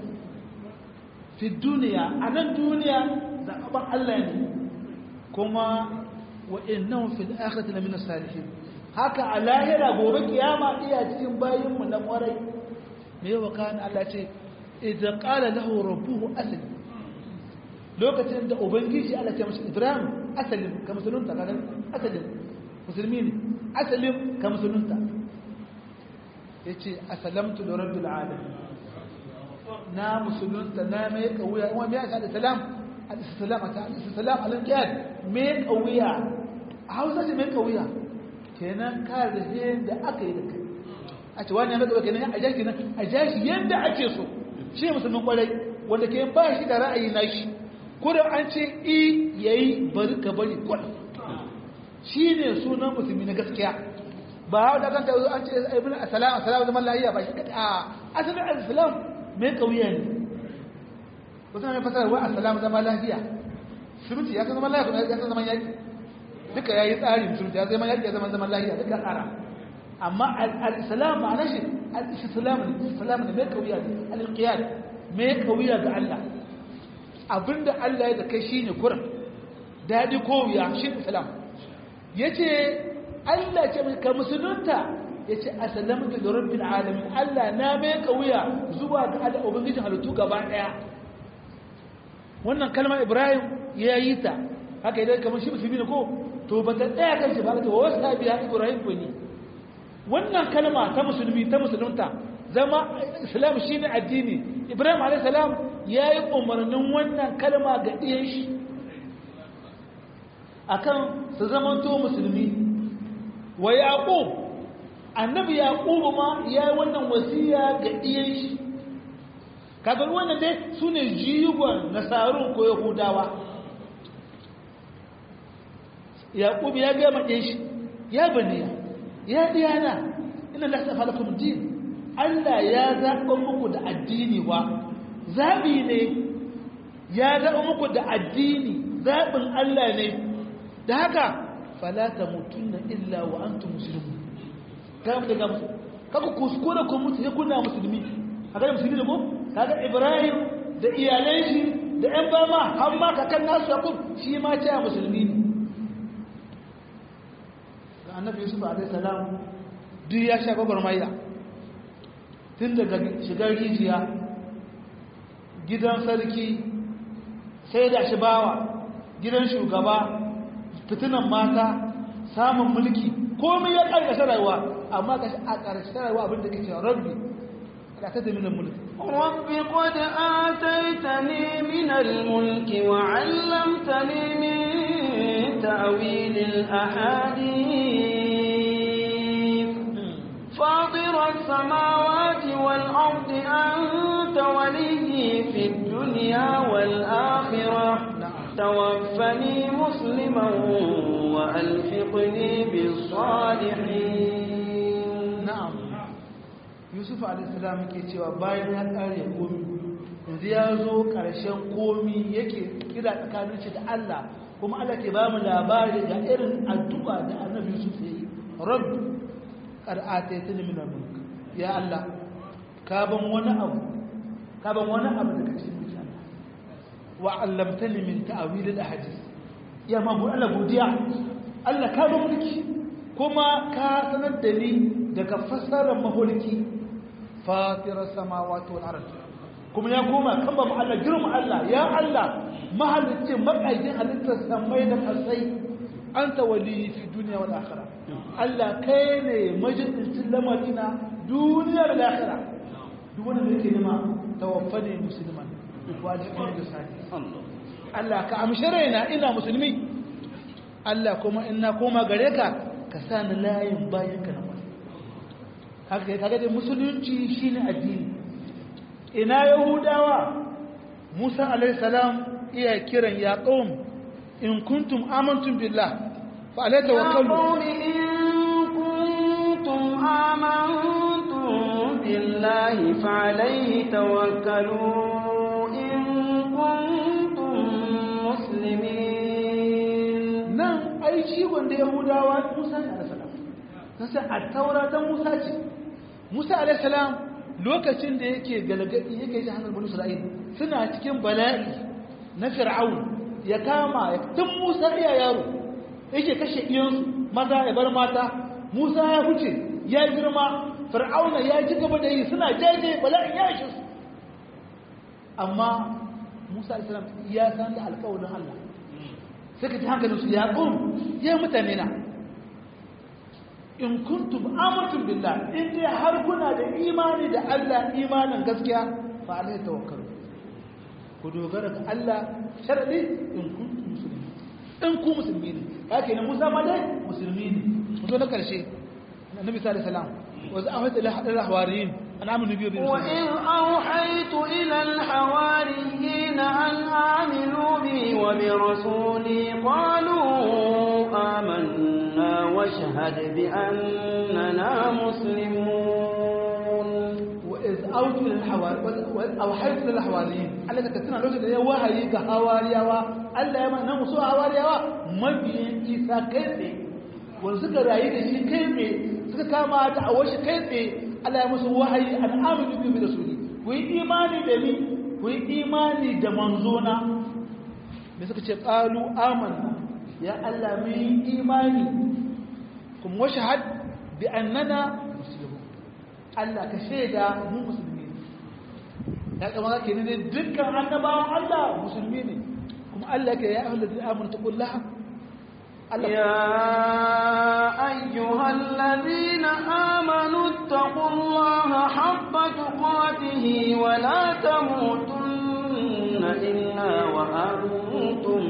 fi duniya anan duniya zaɓan Allah ne kuma wa innahu fil akhirati lamina salihin haka a lahira gobe kiyama iya cikin bayin mu na kwarai me yawa kana Allah ce idan qala lahu rabbuhu aslim lokacin da ubangiji Allah ya ce masa Ibrahim aslim ka musulunta kaga aslim musulmi ne aslim ka musulunta yace aslamtu li rabbil alamin na musulunta na mai kauya wa mai aka da salam al-islam ta al-islam al-qiyad mai kauya hausa ce mai kauya kenan ka da yanda aka yi da kai a ce wani ya mai kenan a jashi nan a jashi yanda ake so shi musulmin kwarai wanda ke ba shi da ra'ayi na shi ko da an ce i yayi bari ka bari kwal shi ne sunan musulmi na gaskiya ba hau da kanta an ce ibn assalam assalamu zaman lahiya ba shi a asalin al-islam mai kauya ne wasu ne fasara wa assalamu zaman lahiya musulunci ya san zaman lahiya kuma ya san zaman yaki duka yayi tsari musulunci ya zama yaki ya zama zaman lahiya duka tsara amma al-islam ma'ana shi al-islam ne islam ne mai kauya ne al-qiyad mai kauya ga Allah abinda Allah ya da kai shine kuran dadi ko wuya shi islam yace Allah ce ka musulunta yace aslamtu li rabbil alamin Allah na mai kauya zuwa ga Allah ubangijin halittu gaba daya wannan kalma Ibrahim ya yi ta haka idan kamar shi musulmi ne ko to ba ta tsaya kan shi ba ta wasa biya Ibrahim ko ne wannan kalma ta musulmi ta musulunta zama islam shine addini Ibrahim alayhi salam yayi umarnin wannan kalma ga diyan shi akan su zamanto musulmi wa yaqub annabi yaqub ma yayi wannan wasiya ga diyan shi kaga wannan dai sune jigon nasarun ko yahudawa yaqub ya ga madin shi ya baniya ya diyana inna la safa lakum din Allah ya zaɓa muku da addini wa zabi ne ya zaɓa muku da addini zabin Allah ne da haka fala tamutunna illa wa antum muslimun kam daga kaku kuskure ku mutu sai kuna musulmi kaga musulmi ne ko kaga Ibrahim da iyalan shi da ƴan bama har ma kakan nasu Yaqub shi ma ce musulmi ne annabi Yusuf alaihi salam duk ya sha gwagwarmaya tun daga shigar rijiya gidan sarki sai da shi bawa gidan shugaba fitinan mata samun mulki komai ya ƙarƙashin rayuwa amma a ƙarshen rayuwa abinda ke cewa rabbi da ta zami na mulki rabbi qad ataitani min al-mulki wa 'allamtani min ta'wil al-ahadith fatir as-samawati wal-ardi anta waliyyi fid dunya wal-akhirah tawaffani musliman wa alhiqni bis-salihin. na'am Yusuf alayhi salam yake cewa bayan ya kare komi yanzu ya zo karshen komi yake kira tsakanin shi da Allah kuma Allah ke ba mu labari da irin addu'a da Annabi Yusuf ya yi rabb qad ataytani min al-mulk ya Allah ka ban wani abu ka ban wani abu daga cikin mulki Allah wa 'allamtani min ta'wil al-ahadith ya ma Allah godiya Allah ka ban mulki kuma ka sanar da ni daga fassarar mahulki fatira samawati wal ard kuma ya koma kan ba Allah girma Allah ya Allah mahalicci makaikin halittar samai da kasai anta wali fi dunya wal akhirah Allah kai ne majidincin lamarina duniya da akhirah duk wanda yake nema tawaffani musliman wajibin da sani Allah ka amshi raina ina musulmi Allah kuma ina koma gare ka ka sani layin bayan ka na wani haka kaga dai musulunci shine addini ina yahudawa Musa alayhi salam iya kiran ya qaum in kuntum amantum billah fa alayhi tawakkalu ya qaum in kuntum amantum billahi fa alayhi tawakkalu in kuntum muslimin nan ai shi wanda yahudawa Musa alayhi salam sai at-taura ta Musa ce Musa alayhi salam lokacin da yake galgadi yake ji hannun bani Isra'il suna cikin bala'i na Fir'aun ya kama ya tun Musa iya yaro yake kashe iyansu maza ya bar mata Musa ya huce ya girma Fir'aun ya ji gaba da yi suna jaje bala'in ya shi su amma Musa alayhi salam ya san da alƙawarin Allah sai ka ji hankalinsu ya qum ya mutane na in kuntum amantum billah in dai har kuna da imani da Allah imanin gaskiya fa alai tawakkalu ku dogara ga Allah sharadi in kuntum muslimin in ku musulmi ne haka ne Musa ma dai musulmi ne muzo na karshe Annabi sallallahu alaihi wasallam wa za'awat ila hadal hawariyin an aminu bi bi wa in awhaytu ila al hawariyin an aminu bi wa bi rasuli qalu amanna واشهد بأننا مسلمون وإذ أوحيت للحواريين أوحيت للحواريين الله كتنا لوجه ده وحي كحواريا الله يما نمسو حواريا مبين إيسا كيفي وذكر رايي da shi kai tsaye suka kama ta a washe kai tsaye Allah ya musu wahayi an aminu bi rasuli ku yi imani da ni ku yi imani da manzona me suka ce qalu amanna ya Allah mu yi imani kuma washahad bi annana muslimun Allah ka shaida mu musulmi ne ya kama kake ne dukkan annabawan Allah musulmi ne kuma Allah ke ya ahlul ladina amanu taqullaha يا أيها الذين آمنوا اتقوا الله حق تقاته ولا تموتن إلا وأنتم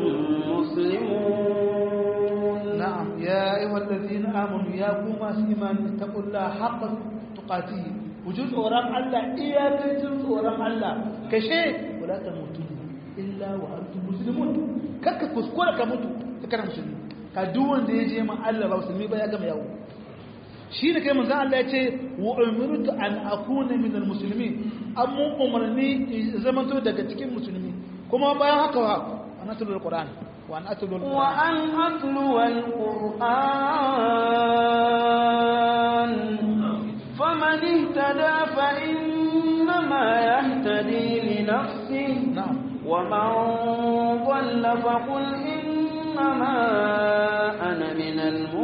مسلمون نعم يا أيها الذين آمنوا يا قوم إيمان اتقوا الله حق تقاته وجود أورام الله إياك جزء أورام الله كشيء ولا تموتن إلا وأنتم مسلمون كك كسكولا كموتوا كنا مسلمين كدون da yaje ma Allah ba musulmi ba ya gama yawo shine kai manzo Allah yace wa umirtu an akuna min almuslimin amma umarni zamanto daga cikin musulmi kuma bayan haka wa anatul alquran wa an atlu wa an atlu alquran faman ihtada fa innama yahtadi li nafsihi na'am wa man dhalla fa qul إنما أنا من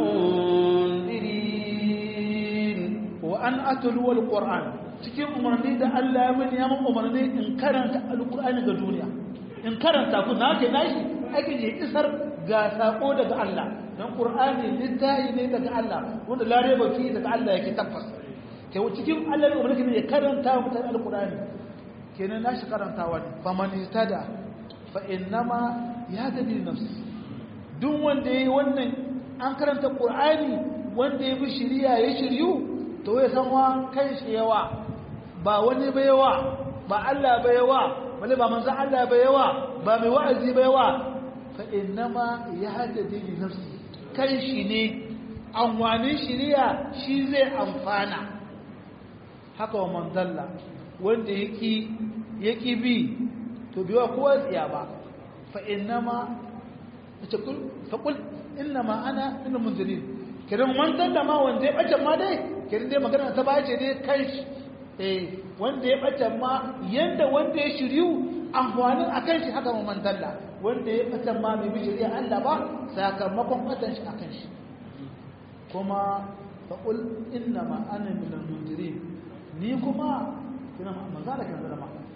المنذرين وأن أتلو القرآن cikin umarni da Allah ya mini ya mun umarni in karanta alqur'ani ga duniya in karanta ku na ke nashi ake je isar ga sako daga Allah dan qur'ani littafi ne daga Allah wanda lare ba fi daga Allah yake tabbas kai cikin Allah ne umarni ya karanta mutane alqur'ani kenan nashi karantawa ne faman tada fa innama yahtadi nafsi duk wanda ya yi wannan an karanta ƙur'ani wanda ya bi shirya ya shiryu to ya san wa kan shi yawa ba wani ba yawa ba Allah ba yawa wani ba manzan Allah ba yawa ba mai wa'azi ba yawa fa innama ya haddadi li nafsi kan shi ne amfanin shirya shi zai amfana haka wa manzalla wanda yaki yaki bi to biwa kowa tsiya ba fa innama faƙul inna ma ana ina munzirin kiran mantar da ma wanda ya ɓacin ma dai kiran dai magana ta bace dai kai eh wanda ya ɓacin ma yanda wanda ya shiryu amfanin a kan shi haka ma mantar da wanda ya ɓacin ma mai bishiriya Allah ba sakamakon ɓatan shi a kan shi kuma faƙul inna ma ana min munzirin ni kuma kina manzala kan zama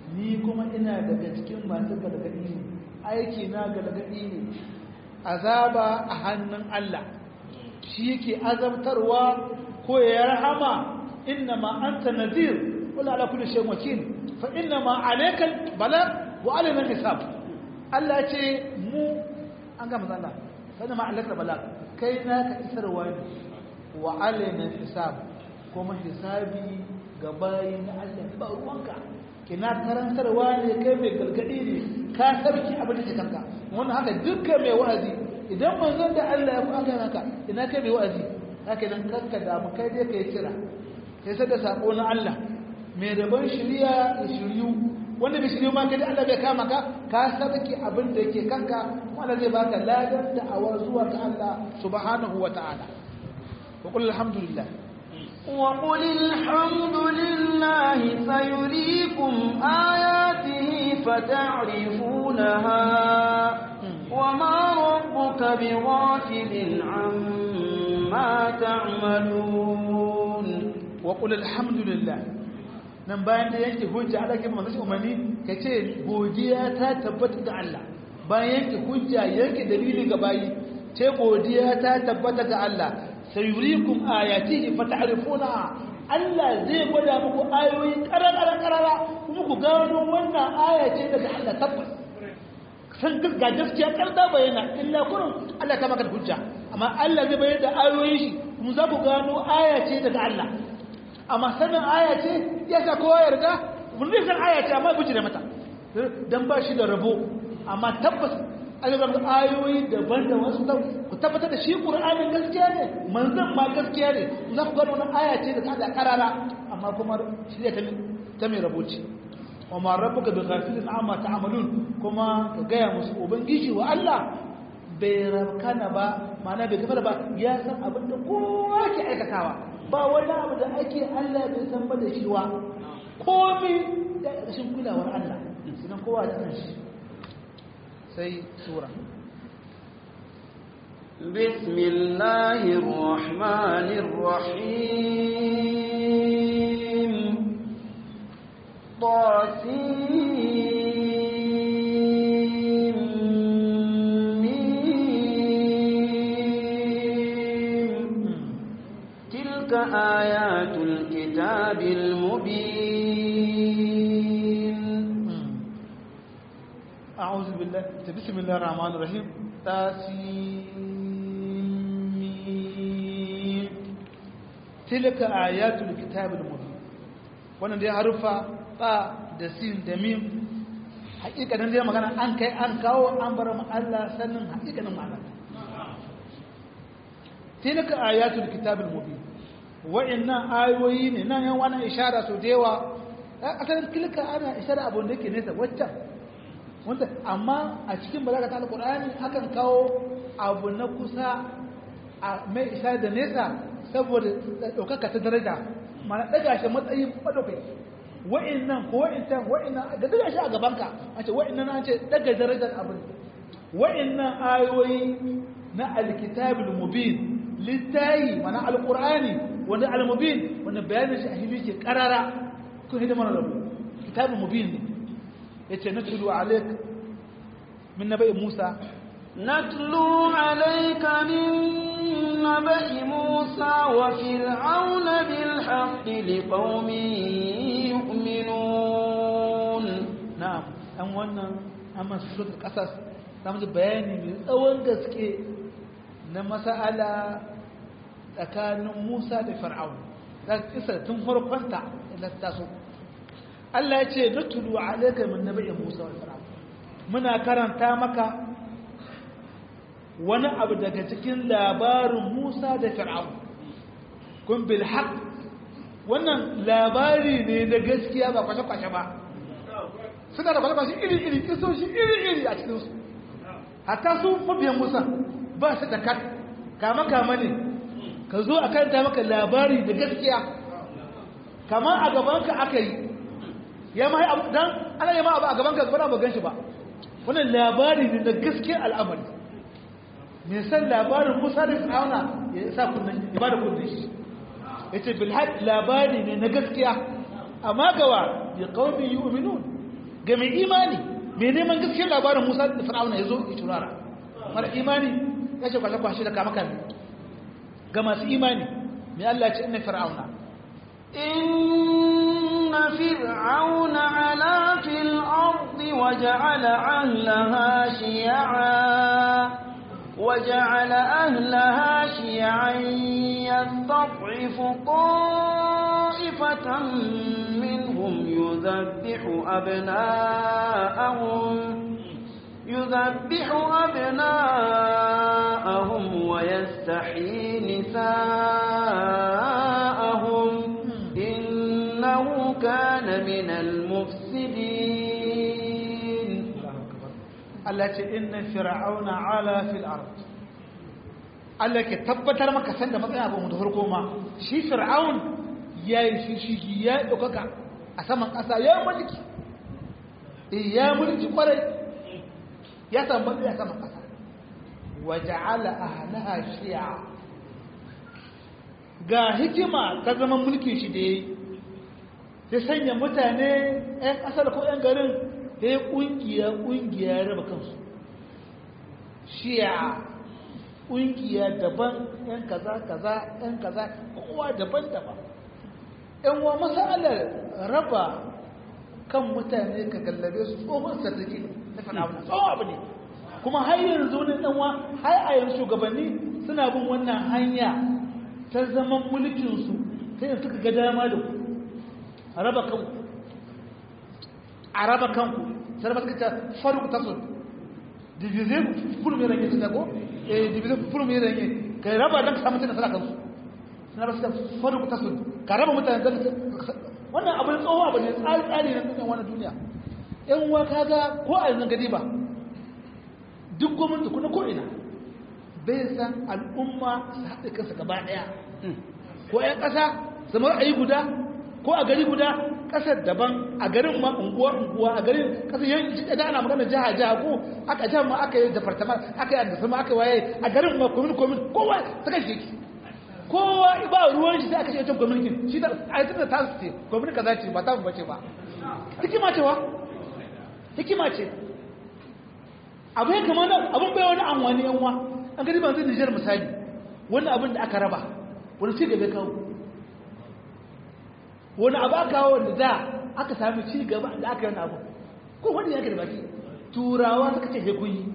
ni kuma ina daga cikin masu gargadi ne aiki na gargadi ne azaba a hannun Allah shi yake azabtarwa ko ya rahama innama anta nadhir wala ala kulli shay'in wakil fa innama alayka balagh wa alayna hisab Allah ce mu an ga manzo Allah fa innama alayka balagh kai na ka isarwa ne wa alayna hisab kuma hisabi ga bayin Allah ba ruwanka kina karantarwa ne kai mai gargadi ne ka sarki abin da ke kanka wannan haka dukkan mai wa'azi idan manzon da Allah ya faɗa maka ina kai mai wa'azi haka nan kanka da mu kai dai kai kira kai sai da sako na Allah mai rabon shiriya ya shiriyu wanda bai shiriyu ma kai Allah bai kama ka ka sarki abin da yake kanka wanda zai baka ladan da awa zuwa ga Allah subhanahu wata'ala wa qul alhamdulillah وقل الحمد لله سيريكم آياته فتعرفونها وما ربك بغافل عما تعملون وقل الحمد لله nan bayan da yake hujja Allah ke manzo umarni kace godiya ta tabbata ga Allah bayan yake hujja yake dalili ga bayi ce godiya ta tabbata ga Allah sayurikum ayatihi fata'rifunaha Allah zai gwada muku ayoyi karara karara kuma ku gano wannan aya ce daga Allah tabbas san ga gaskiya karda bayana illa kurun Allah ta maka hujja amma Allah zai bayyana da ayoyin shi kuma za ku gano aya ce daga Allah amma sanin aya ce ya sa kowa yarda mun ne san aya ce amma buji da mata dan ba shi da rabo amma tabbas ayyukan ayoyi daban da wasu ku tabbatar da shi Qur'anin gaskiya ne manzon ma gaskiya ne za ku gano wannan aya ce da ta da karara amma kuma shi ta ta mai raboci wa ma rabbuka bi ghafilin amma ta'malun kuma ka gaya musu ubangiji wa Allah bai rabkana ba ma'ana bai gafara ba ya san abin da kowa ke aikatawa ba wani abu da ake Allah bai san ba da shi wa komai da rashin kulawar Allah sunan kowa da san shi sai sura bismillahir rahmanir rahim tasin mim tilka ayatul kitabil mubin أعوذ بالله بسم الله الرحمن الرحيم تاسين تلك آيات الكتاب المبين wannan dai harufa ta da sin da mim hakikanin dai magana an kai an kawo an bar mu Allah sannin hakikanin ma'ana tilka ayatul kitabil mubin wa inna ayoyi ne nan yan wannan ishara so da yawa asalin tilka ana ishara abun da yake nesa wacce wanda amma a cikin balaga ta alqur'ani akan kawo abu na kusa a mai isa da nesa saboda daukaka ta daraja mana daga shi matsayin madaukai wa'annan ko wa'annan wa'annan da daga shi a gabanka an ce wa'annan an ce daga darajar abin wa'annan ayoyi na alkitabul mubin littayi mana alqur'ani wanda almubin wanda bayanin shi a hili ke karara ko hidimar rabu kitabul mubin ne yace natlu alayk min nabai Musa natlu alayka min nabai Musa wa fir'auna bil haqqi liqaumin yu'minun na'am an wannan amma suratul qasas zamu bayani mai tsawon gaske na mas'ala tsakanin Musa da Fir'aun da kisa tun farkonta da taso Allah ya ce natulu alayka min nabiy Musa wa Fir'aun muna karanta maka wani abu daga cikin labarin Musa da Fir'aun kun bil haqq wannan labari ne na gaskiya ba kwashe kwashe ba suna da kwashe iri iri kisoshi iri iri a cikin su hatta su mabiyan Musa ba su da kat kama kama ne ka zo a karanta maka labari da gaskiya kamar a gabanka aka yi ya ma abu dan ana yi ma abu a gaban ka ba gan shi ba wannan labari ne da gaskiyar al'amari me san labarin Musa da Fir'auna ya sa kunnan ya bada kunnan shi yace bil haq labari ne na gaskiya amma gawa ya qaumi yu'minun ga mai imani mai neman gaskiyar labarin Musa da Fir'auna yazo ya turara mara imani ya ce kwashe kwashe da kama kan ga masu imani mai Allah ya ce inna fir'auna inna fir'auna ala fil ardi wa ja'ala ahlaha shi'a وجعل أهلها شيعا يستضعف طائفة منهم يذبح أبناءهم يذبح أبناءهم ويستحيي نساءهم إنه كان من المفسدين التي إن فرعون علا في الأرض Allah ke tabbatar maka san da matsayin abu mu da farko ma shi fir'aun yayi shishigi ya dokaka a saman kasa ya mulki eh ya mulki kwarai ya san matsayi a saman kasa waja'ala ahlaha shi'a ga hikima ta zaman mulkin shi da yayi sai sanya mutane ɗan kasar ko ɗan garin sai kungiya kungiya raba kansu shi'a ƙungiya daban ‘yan kaza kaza ‘yan kaza kowa daban-daban ‘yan wa masalar raba kan mutane ka gallabe su tsohon sarki na fana tsohon abu ne kuma har yanzu ne ɗan wa har a yanzu shugabanni suna bin wannan hanya ta zaman mulkinsu ta yin suka ga dama da ku a raba kanku a raba kanku sai raba suka ta faru ta sun divize kulu mai rage su ko eh divize kulu mai rage kai raba dan ka samu tana sala kansu suna ba su faru ta sun ka raba mutane dan wannan abin tsoho abu ne tsari tsari na dukkan wannan duniya yan uwa kaga ko a yanzu gadi ba duk gwamnati kuna ko ina bai san al'umma su haɗe kansa gaba ɗaya ko ƴan ƙasa zama ra'ayi guda ko a gari guda ƙasar daban a garin ma unguwa unguwa a garin ƙasar yanki da ana magana jiha jiha ko aka jihar ma aka yi departament aka yi andasa ma aka waye a garin ma komin komin kowa ta kashe ki kowa ba ruwan shi sai aka ce wancan gwamnatin shi da a yi da ta su ce gwamnati kaza ce ba ta mu bace ba hikima ce wa hikima ce abu ya kama abin bai wani amfani yan wa an gani ban zai Nijar misali wani abin da aka raba wani ci gaba kawo wani abu aka kawo wanda da aka sami ci gaba da aka yi wani abu ko wani ya da baki turawa suka ce kun yi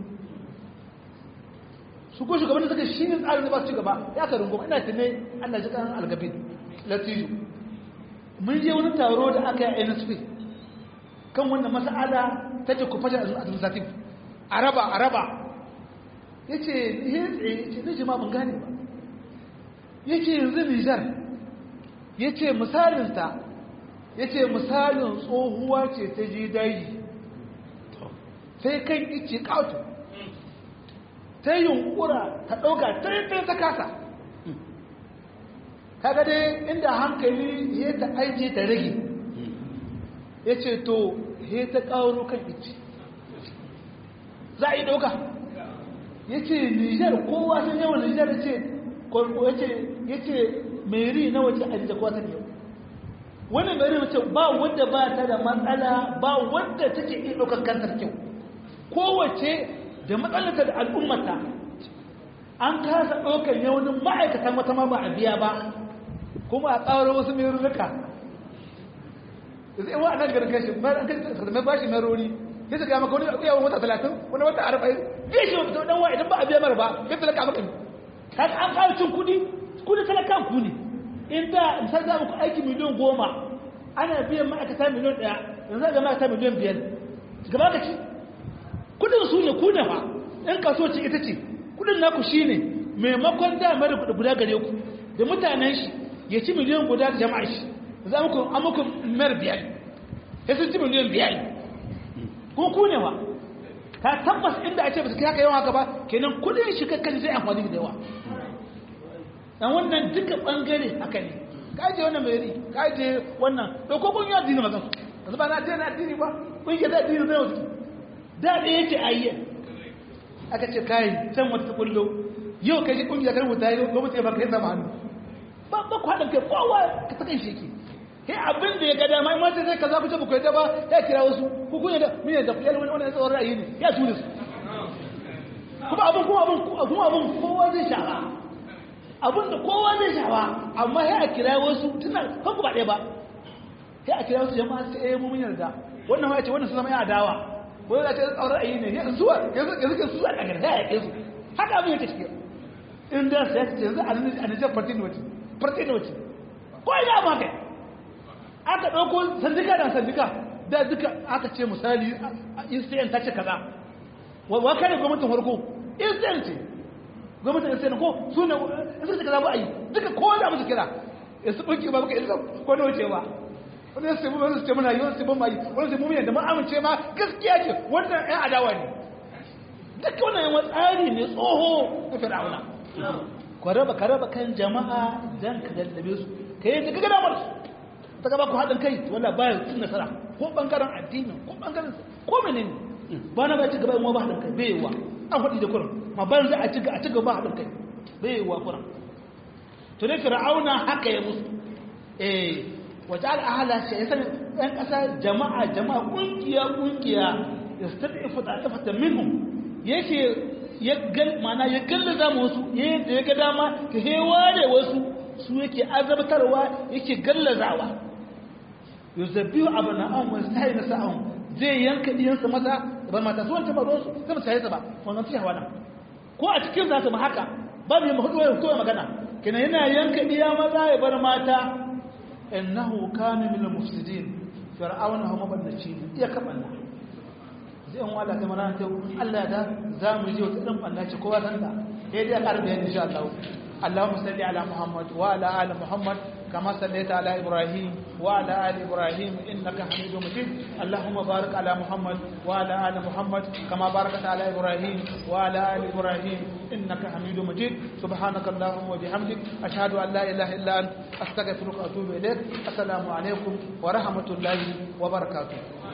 su ko shugabannin suka shi ne tsarin da ba su ci gaba ya ka rungu ina tunai ana ji kan algabin latijo mun je wani taro da aka yi a N S P kan wannan mas'ala ta ce ku fashe administrative araba araba ya ce ya ce ne ma ban gane ba ya ce yanzu Nijar ya ce misalinta ya ce misalin tsohuwa ce ta ji daji sai kan ice ƙato ta yunkura ta ɗauka ta yi ta kasa kaga dai inda hankali ya ta aije ta rage ya ce to ya ta ƙauro kan ice za a yi ɗauka ya ce Nijar kowa sun yawan Nijar ya ce meri na wace a da kwatan yau wannan gari wace ba wadda ba ta da matsala ba wadda take iya ɗaukar kantar kyau kowace da matsalata da al'ummata an kasa ɗaukar yaunin ma'aikatan wata ma ba a biya ba kuma a tsaro wasu mai rurruka zai wa a nan garin kashi mai bashi mai rori ya ta gama kawai yawon wata talatin wani wata arba'in zai shi wata ɗan wa idan ba a biya mara ba ya talaka maka kaga an ƙara cin kuɗi kudi talakan ku ne inda misal za muku aiki miliyan goma ana biyan ma'aikata miliyan ɗaya yanzu ga ma'aikata miliyan biyar gaba ka ci kudin su ne ku ne fa in kaso ce ita ce kudin naku shi ne maimakon damar da guda gare ku da mutanen shi ya ci miliyan guda da jama'a shi za muku an muku mayar biyar ya sun ci miliyan biyar ko ku ne fa ka tabbas inda a ce ba su kai haka yawan haka ba kenan kudin shi kakkan zai amfani da yawa dan wannan duka bangare haka ne kaje wannan mai ri kaje wannan to ko kun yi addini mazan su ba na ce na addini ba kun yi da addini zai wasu da da yake ayye aka ce kai can wata kullo yau kai shi kungiya kan wuta yau gobe sai ba kai zama hannu ba ba ku hadan kai kowa ka ta kai shi yake sai abin da ya ga dama in ma sai kaza ku ce ku yadda ba ya kira wasu ku kun yadda mun yadda ku yalwa wani wani tsawon ra'ayi ne ya tura su kuma abin kuma abin kuma abin kowa zai shawa abin da kowa zai shawa amma sai a kira wasu tuna kan ku ba ɗaya ba sai a kira wasu jama'a sai eh mun yarda wannan ma ya ce wannan su zama ya adawa ko ya ce tsawon ra'ayi ne yanzu zuwa yanzu yanzu su a daga da ya su haka abin yake cikin in da sai ce yanzu a Nijar party ne wace party ne wace ko ina ma kai aka ɗauko sandika da sandika da duka aka ce misali israel ta ce kaza wa kare gwamnatin farko israel ce gwamnatin israel ko su ne suka ce kaza ba a yi duka kowa da musu kira ya su ɓunki ba muka isa ko na wuce ba wani ya sebu wani su ce muna yi wani sebu ma yi wani sebu mai da ma amince ma gaskiya ce wannan yan adawa ne duka wannan yawan tsari ne tsoho na fir'auna ka raba ka raba kan jama'a dan ka gallabe su ka yi daga gada marsu ta gaba ku haɗin kai wanda bayan cin nasara ko ɓangaren addini ko ɓangaren ko menene ba na ba ci gaba in ba haɗin kai bai yiwuwa an faɗi da kuran ma bayan za a ci a ci gaba haɗin kai bai yiwuwa kuran to ne fir'auna haka ya musu eh wata al'ahala shi ya sani ɗan ƙasa jama'a jama'a ƙungiya ƙungiya ya stadi ifata ifata minhum yake ya gal mana ya gallaza mu wasu yayin da ya ga dama ka hewa da wasu su yake azabtarwa yake gallazawa yuzabbihu abna'ahum wa yastahi nisa'ahum zai yanka diyansa maza bar mata su wanda ba ruwansu sai sai sa ba wannan sai hawana ko a cikin zasu ma haka ba mai hudu ya to magana kina yana yanka diya maza ya bar mata innahu kana min al-mufsidin fir'auna huma bannaci iya kabanna zai an wala kamar ran ta Allah ya da zamu je wata dan bannaci kowa san ta sai dai karbe insha Allah اللهم صل على محمد وعلى آل محمد كما صليت على إبراهيم وعلى آل إبراهيم إنك حميد مجيد اللهم بارك على محمد وعلى آل محمد كما باركت على إبراهيم وعلى آل إبراهيم إنك حميد مجيد سبحانك اللهم وبحمدك أشهد أن لا إله إلا أنت أستغفرك وأتوب إليك السلام عليكم ورحمة الله وبركاته